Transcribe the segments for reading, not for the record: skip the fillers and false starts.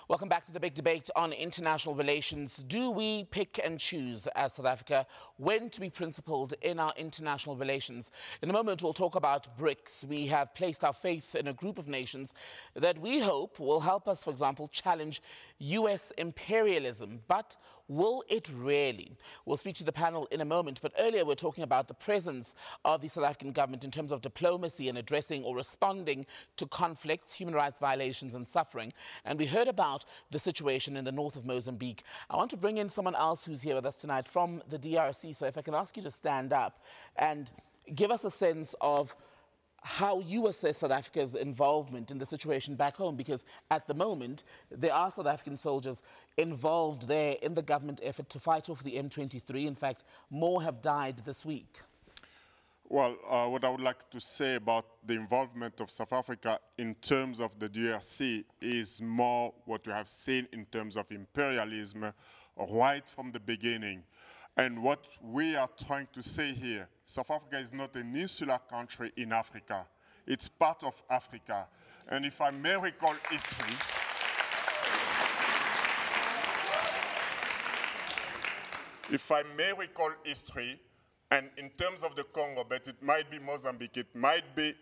Welcome back to the big debate on international relations. Do we pick and choose as South Africa when to be principled in our international relations? In a moment, we'll talk about BRICS. We have placed our faith in a group of nations that we hope will help us, for example, challenge U.S. imperialism. But will it really? We'll speak to the panel in a moment, but earlier we're talking about the presence of the South African government in terms of diplomacy and addressing or responding to conflicts, human rights violations and suffering. And we heard about the situation in the north of Mozambique. I want to bring in someone else who's here with us tonight from the DRC. So if I can ask you to stand up and give us a sense of how you assess South Africa's involvement in the situation back home, because at the moment, there are South African soldiers involved there in the government effort to fight off the M23. In fact, more have died this week. Well, what I would like to say about the involvement of South Africa in terms of the DRC is more what we have seen in terms of imperialism right from the beginning. And what we are trying to say here, South Africa is not an insular country in Africa. It's part of Africa. And if I may recall history, and in terms of the Congo, but it might be Mozambique, it might be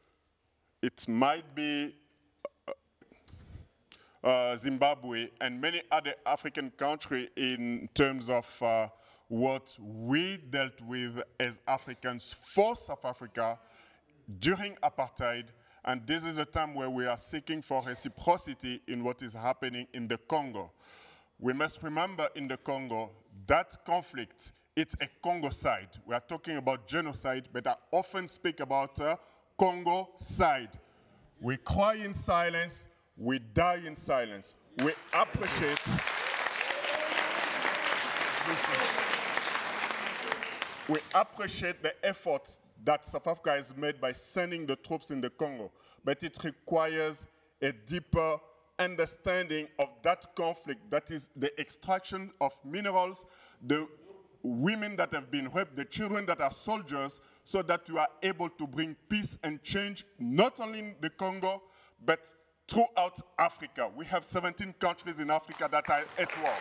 Zimbabwe, and many other African countries in terms of what we dealt with as Africans for South Africa during apartheid. And this is a time where we are seeking for reciprocity in what is happening in the Congo. We must remember in the Congo, that conflict, it's a Congocide. We are talking about genocide, but I often speak about Congocide. We cry in silence, we die in silence. We appreciate the efforts that South Africa has made by sending the troops in the Congo, but it requires a deeper understanding of that conflict, that is the extraction of minerals, the women that have been raped, the children that are soldiers, so that you are able to bring peace and change, not only in the Congo, but throughout Africa. We have 17 countries in Africa that are at war.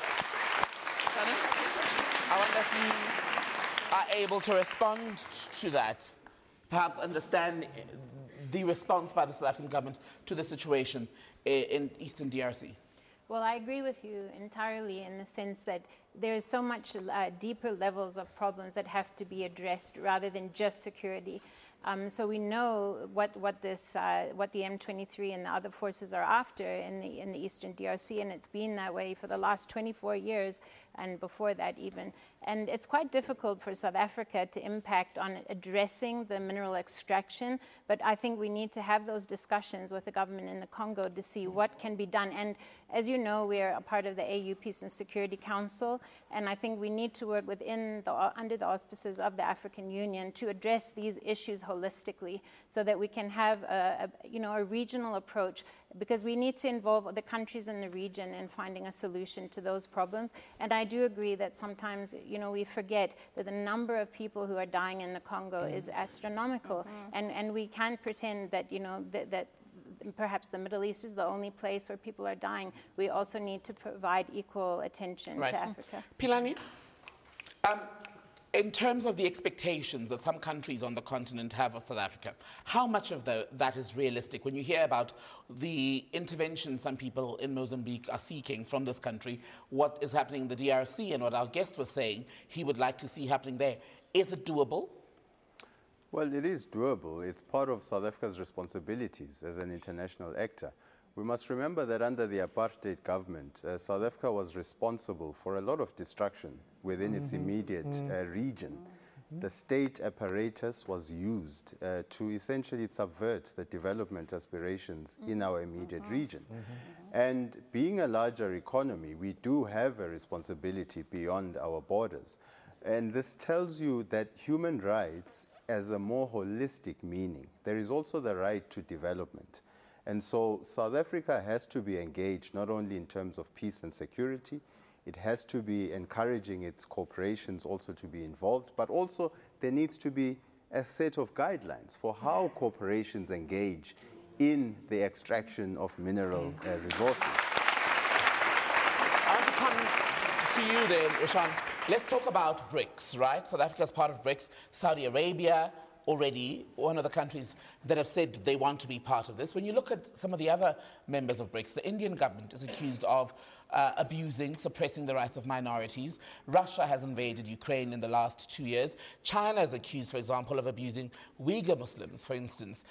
I wonder if you are able to respond to that, perhaps understand the response by the South African government to the situation in Eastern DRC. Well, I agree with you entirely in the sense that there's so much deeper levels of problems that have to be addressed rather than just security. So we know what the M23 and the other forces are after in the Eastern DRC, and it's been that way for the last 24 years and before that even. And it's quite difficult for South Africa to impact on addressing the mineral extraction, but I think we need to have those discussions with the government in the Congo to see what can be done. And as you know, we are a part of the AU Peace and Security Council, and I think we need to work under the auspices of the African Union to address these issues holistically so that we can have a regional approach, because we need to involve the countries in the region in finding a solution to those problems. And I do agree that sometimes, we forget that the number of people who are dying in the Congo is astronomical. And we can't pretend that, that perhaps the Middle East is the only place where people are dying. We also need to provide equal attention to Africa. Philani, in terms of the expectations that some countries on the continent have of South Africa, how much of that is realistic? When you hear about the intervention some people in Mozambique are seeking from this country, what is happening in the DRC and what our guest was saying he would like to see happening there, is it doable? Well, it is doable. It's part of South Africa's responsibilities as an international actor. We must remember that under the apartheid government, South Africa was responsible for a lot of destruction within its immediate region. The state apparatus was used to essentially subvert the development aspirations in our immediate region. And being a larger economy, we do have a responsibility beyond our borders. And this tells you that human rights has a more holistic meaning. There is also the right to development. And so South Africa has to be engaged not only in terms of peace and security, it has to be encouraging its corporations also to be involved, but also there needs to be a set of guidelines for how corporations engage in the extraction of mineral resources. to you then, Roshan. Let's talk about BRICS, right? South Africa is part of BRICS. Saudi Arabia, already one of the countries that have said they want to be part of this. When you look at some of the other members of BRICS, the Indian government is accused of abusing, suppressing the rights of minorities. Russia has invaded Ukraine in the last 2 years. China is accused, for example, of abusing Uyghur Muslims, for instance.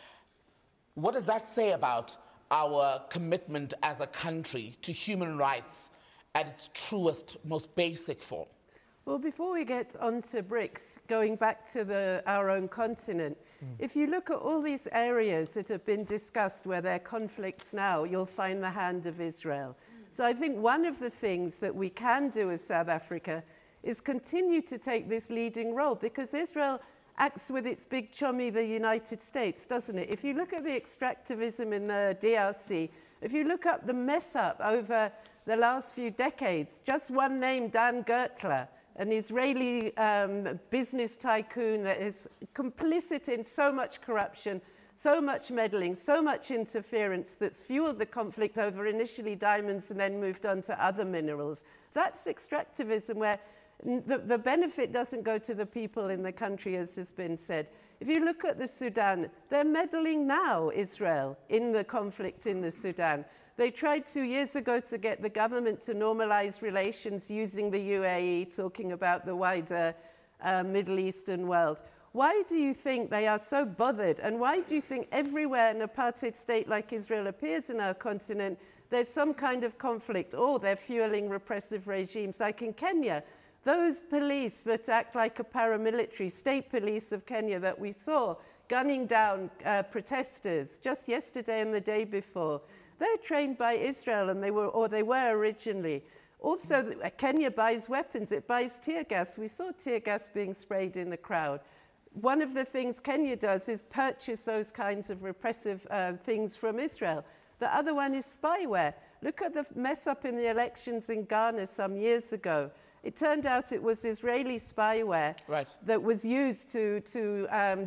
What does that say about our commitment as a country to human rights at its truest, most basic form? Well, before we get onto BRICS, going back to our own continent, if you look at all these areas that have been discussed where there are conflicts now, you'll find the hand of Israel. So I think one of the things that we can do as South Africa is continue to take this leading role, because Israel acts with its big chummy, the United States, doesn't it? If you look at the extractivism in the DRC, if you look up the mess up over the last few decades, just one name, Dan Gertler, an Israeli business tycoon that is complicit in so much corruption, so much meddling, so much interference that's fueled the conflict over initially diamonds and then moved on to other minerals. That's extractivism, where the benefit doesn't go to the people in the country, as has been said. If you look at the Sudan, they're meddling now, Israel, in the conflict in the Sudan. They tried 2 years ago to get the government to normalize relations using the UAE, talking about the wider Middle Eastern world. Why do you think they are so bothered? And why do you think everywhere an apartheid state like Israel appears in our continent, there's some kind of conflict, or they're fueling repressive regimes, like in Kenya? Those police that act like a paramilitary, state police of Kenya that we saw, gunning down protesters just yesterday and the day before, they're trained by Israel, and they were originally. Also, Kenya buys weapons. It buys tear gas. We saw tear gas being sprayed in the crowd. One of the things Kenya does is purchase those kinds of repressive things from Israel. The other one is spyware. Look at the mess up in the elections in Ghana some years ago. It turned out it was Israeli spyware that was used to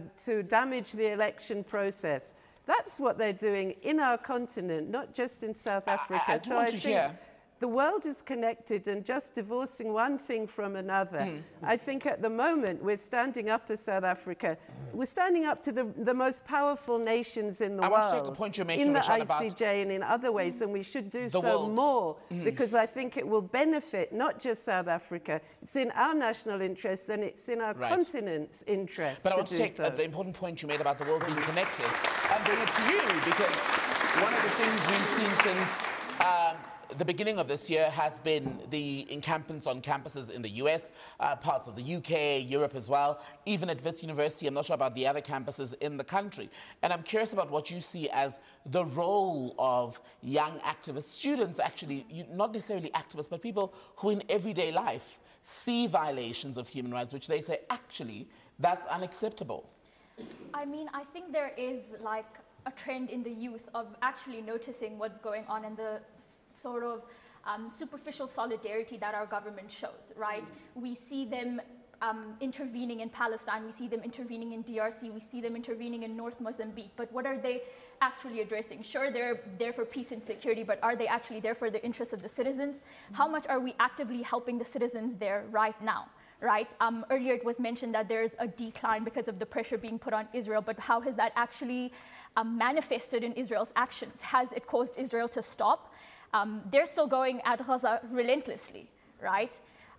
damage the election process. That's what they're doing in our continent, not just in South Africa. So I think the world is connected, and just divorcing one thing from another. I think at the moment we're standing up as South Africa. We're standing up to the most powerful nations in the world. I want to take a point you're making, in the Roshan, ICJ and in other ways, and we should do so more, because I think it will benefit not just South Africa. It's in our national interest, and it's in our continent's interest. But I want to take the important point you made about the world being connected and bring it to you, because one of the things we've seen since the beginning of this year has been the encampments on campuses in the US, parts of the UK, Europe as well, even at Wits University. I'm not sure about the other campuses in the country. And I'm curious about what you see as the role of young activists, students actually, not necessarily activists, but people who in everyday life see violations of human rights, which they say, actually, that's unacceptable. I mean, I think there is like a trend in the youth of actually noticing what's going on in the sort of superficial solidarity that our government shows, right? We see them intervening in Palestine, we see them intervening in DRC, we see them intervening in North Mozambique, but what are they actually addressing? Sure, they're there for peace and security, but are they actually there for the interests of the citizens? How much are we actively helping the citizens there right now? Right? Earlier it was mentioned that there's a decline because of the pressure being put on Israel, but how has that actually manifested in Israel's actions? Has it caused Israel to stop? They're still going at Gaza relentlessly, right?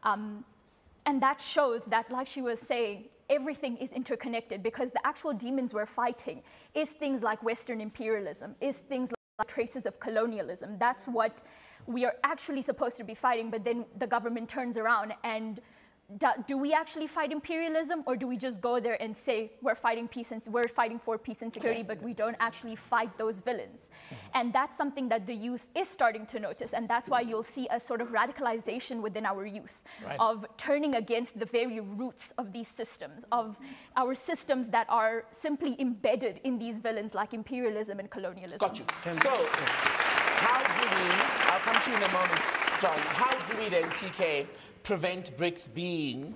And that shows that, like she was saying, everything is interconnected, because the actual demons we're fighting is things like Western imperialism, is things like traces of colonialism. That's what we are actually supposed to be fighting, but then the government turns around and do we actually fight imperialism, or do we just go there and say we're fighting peace and we're fighting for peace and security, but we don't actually fight those villains? And that's something that the youth is starting to notice, and that's why you'll see a sort of radicalization within our youth of turning against the very roots of these systems, of our systems that are simply embedded in these villains like imperialism and colonialism. Got you. So, how do we, I'll come to you in a moment, John, how do we then, TK, prevent BRICS being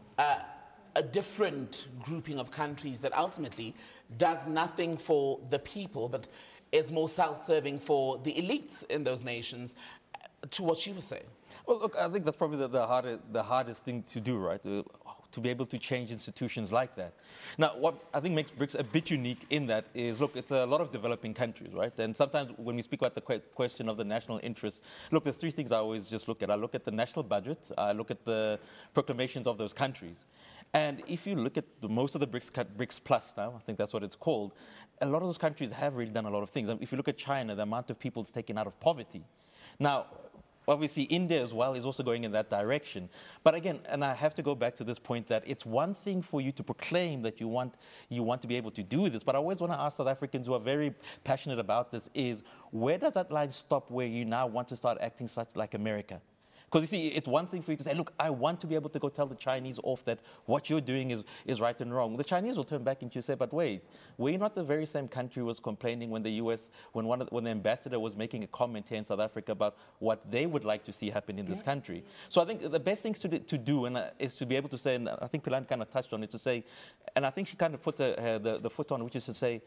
a different grouping of countries that ultimately does nothing for the people, but is more self-serving for the elites in those nations? to what you were saying? Well, look, I think that's probably the hardest thing to do, right? To be able to change institutions like that. Now, what I think makes BRICS a bit unique in that is, look, it's a lot of developing countries, right? And sometimes when we speak about the question of the national interest, look, there's three things I always just look at. I look at the national budget, I look at the proclamations of those countries. And if you look at most of the BRICS Plus now, I think that's what it's called, a lot of those countries have really done a lot of things. If you look at China, the amount of people it's taken out of poverty. Now, obviously, India as well is also going in that direction. But again, and I have to go back to this point that it's one thing for you to proclaim that you want to be able to do this, but I always want to ask South Africans who are very passionate about this is, where does that line stop where you now want to start acting such like America? Because you see, it's one thing for you to say, look, I want to be able to go tell the Chinese off that what you're doing is right and wrong. The Chinese will turn back and you say, but wait, were you not the very same country who was complaining when the US, when the ambassador was making a comment here in South Africa about what they would like to see happen in this country? So I think the best things to do is to be able to say, and I think Philani kind of touched on it, to say, and I think she kind of puts the foot on, which is to say,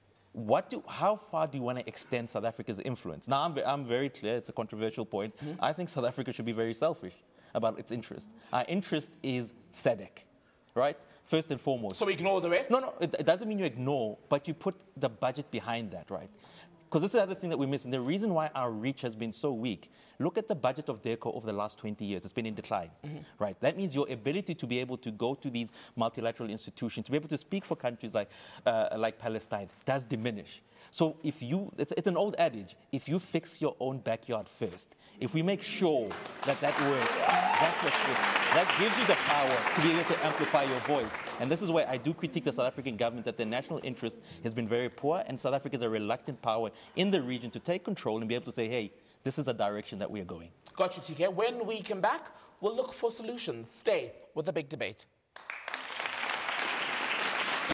how far do you want to extend South Africa's influence? Now, I'm very clear, it's a controversial point. I think South Africa should be very selfish about its interest. Our interest is SADC, right? First and foremost. So we ignore the rest? No, it doesn't mean you ignore, but you put the budget behind that, right? Because this is the other thing that we're missing. The reason why our reach has been so weak, look at the budget of DIRCO over the last 20 years. It's been in decline, right? That means your ability to be able to go to these multilateral institutions, to be able to speak for countries like Palestine, does diminish. So it's an old adage, if you fix your own backyard first, if we make sure that works, that gives you the power to be able to amplify your voice. And this is where I do critique the South African government, that their national interest has been very poor, and South Africa is a reluctant power in the region to take control and be able to say, hey, this is a direction that we are going. Got you, TK. When we come back, we'll look for solutions. Stay with The Big Debate.